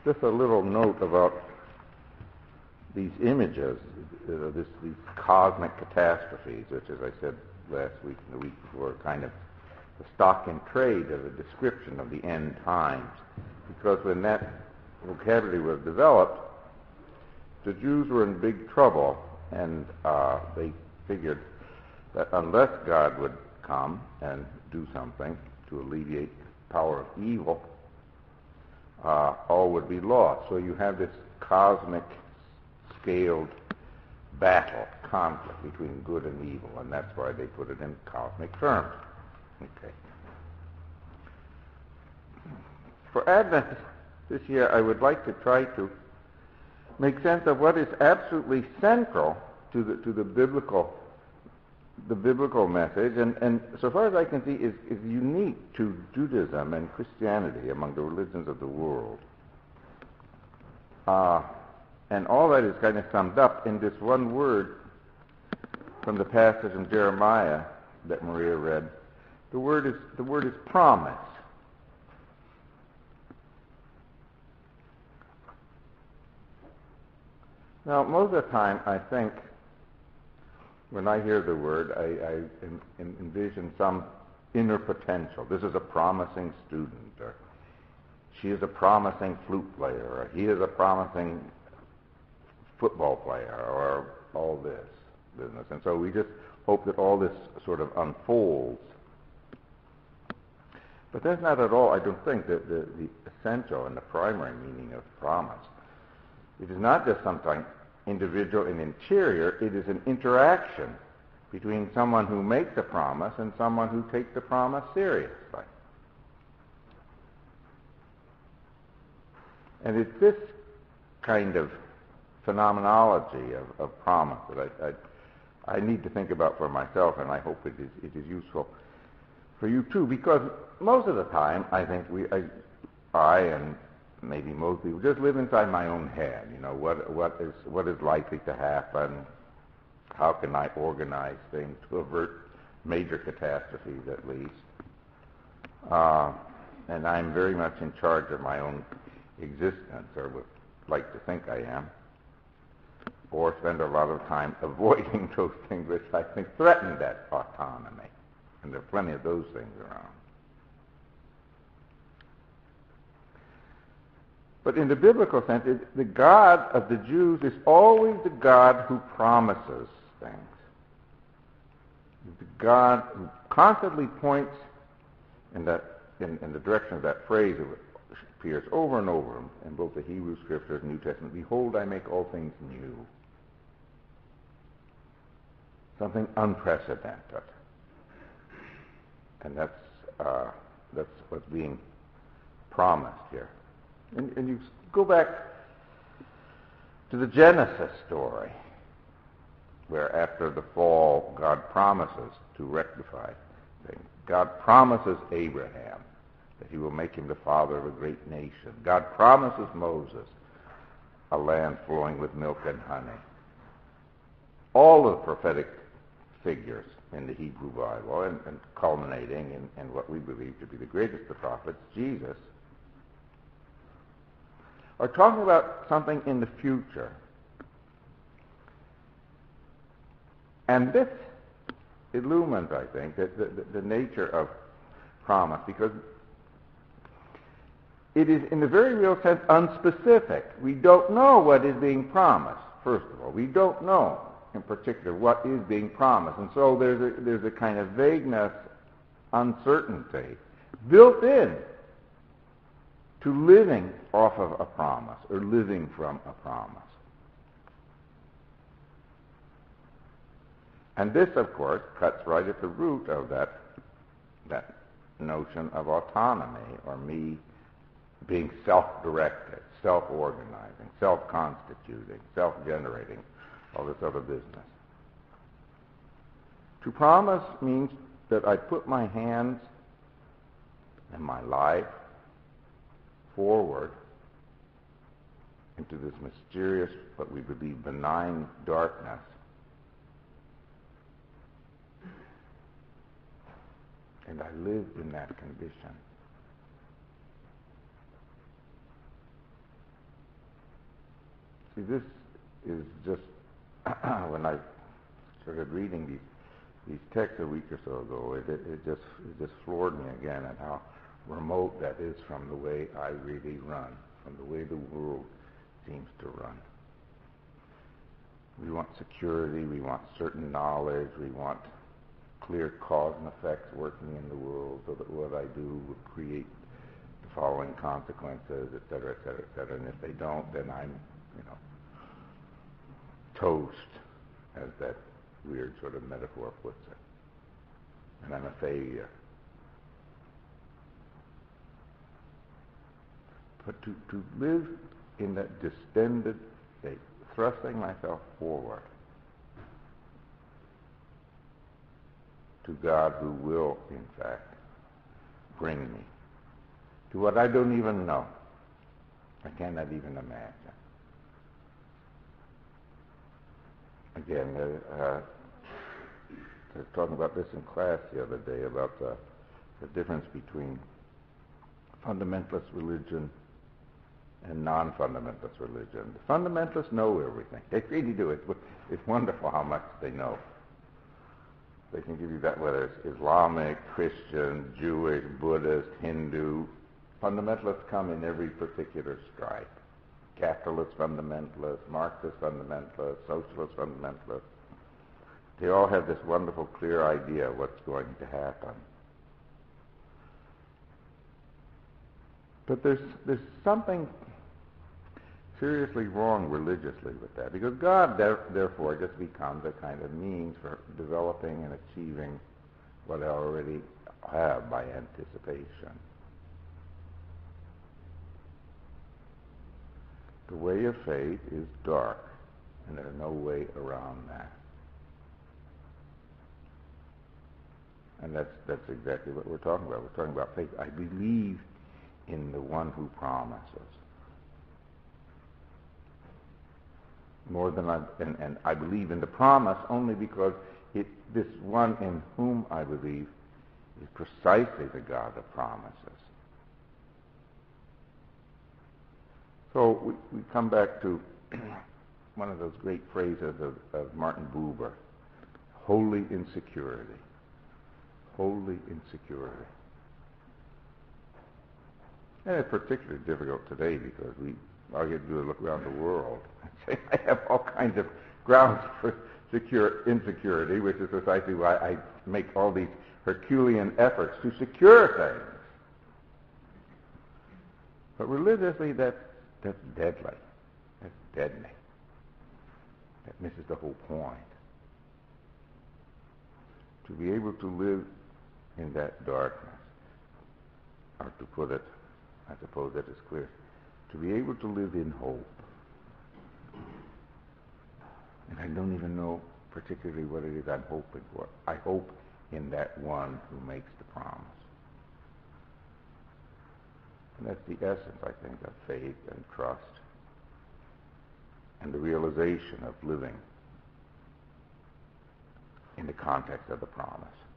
Just a little note about these images, these cosmic catastrophes, which, as I said last week and the week before, are kind of the stock in trade of a description of the end times. Because when that vocabulary was developed, the Jews were in big trouble, and they figured that unless God would come and do something to alleviate the power of evil, all would be lost. So you have this cosmic scaled battle, conflict between good and evil, and that's why they put it in cosmic terms. Okay. For Advent this year, I would like to try to make sense of what is absolutely central to the biblical message, and so far as I can see, is unique to Judaism and Christianity among the religions of the world. And all that is kind of summed up in this one word from the passage in Jeremiah that Maria read. The word is promise. Now, most of the time, I think, when I hear the word, I envision some inner potential. This is a promising student, or she is a promising flute player, or he is a promising football player, or all this business. And so we just hope that all this sort of unfolds. But that's not at all, I don't think, the essential and the primary meaning of promise. It is not just something individual and interior, it is an interaction between someone who makes a promise and someone who takes the promise seriously. And it's this kind of phenomenology of promise that I need to think about for myself, and I hope it is useful for you too, because most of the time I think I and maybe most people just live inside my own head. You know, what is likely to happen? How can I organize things to avert major catastrophes at least? And I'm very much in charge of my own existence, or would like to think I am, or spend a lot of time avoiding those things which I think threaten that autonomy. And there are plenty of those things around. But in the biblical sense, the God of the Jews is always the God who promises things. The God who constantly points in the direction of that phrase that appears over and over in both the Hebrew Scriptures and New Testament. Behold, I make all things new. Something unprecedented. And that's what's being promised here. And you go back to the Genesis story, where after the fall, God promises to rectify things. God promises Abraham that he will make him the father of a great nation. God promises Moses a land flowing with milk and honey. All of the prophetic figures in the Hebrew Bible, and culminating in what we believe to be the greatest of the prophets, Jesus, are talking about something in the future. And this illumines, I think, the nature of promise, because it is, in the very real sense, unspecific. We don't know what is being promised, first of all. We don't know, in particular, what is being promised. And so there's a kind of vagueness, uncertainty, built in to living off of a promise, or living from a promise. And this, of course, cuts right at the root of that notion of autonomy, or me being self-directed, self-organizing, self-constituting, self-generating, all this other business. To promise means that I put my hands and my life forward into this mysterious, but we believe benign darkness, and I lived in that condition. See, this is just when I started reading these texts a week or so ago, it just floored me again at how remote that is from the way I really run, from the way the world seems to run. We want security, we want certain knowledge, we want clear cause and effects working in the world so that what I do will create the following consequences, et cetera, et cetera, et cetera. And if they don't, then I'm, toast, as that weird sort of metaphor puts it. And I'm a failure. But to live in that distended state, thrusting myself forward to God who will, in fact, bring me to what I don't even know. I cannot even imagine. Again, I was talking about this in class the other day about the difference between fundamentalist religion and non-fundamentalist religion. The fundamentalists know everything. They really do. It's wonderful how much they know. They can give you that, whether it's Islamic, Christian, Jewish, Buddhist, Hindu. Fundamentalists come in every particular stripe. Capitalist fundamentalists, Marxist fundamentalists, socialist fundamentalists. They all have this wonderful, clear idea of what's going to happen. But there's something seriously wrong religiously with that, because God, therefore, just becomes a kind of means for developing and achieving what I already have by anticipation. The way of faith is dark, and there's no way around that. And that's exactly what we're talking about. We're talking about faith. I believe in the one who promises. More than and I believe in the promise only because this one in whom I believe is precisely the God of promises. So we come back to one of those great phrases of Martin Buber, holy insecurity. Holy insecurity. And it's particularly difficult today because all you have to do is look around the world and say, I have all kinds of grounds for insecurity, which is precisely why I make all these Herculean efforts to secure things. But religiously, that's deadly. That's deadening. That misses the whole point. To be able to live in that darkness, or to put it, I suppose that is clear, to be able to live in hope. And I don't even know particularly what it is I'm hoping for. I hope in that one who makes the promise. And that's the essence, I think, of faith and trust and the realization of living in the context of the promise.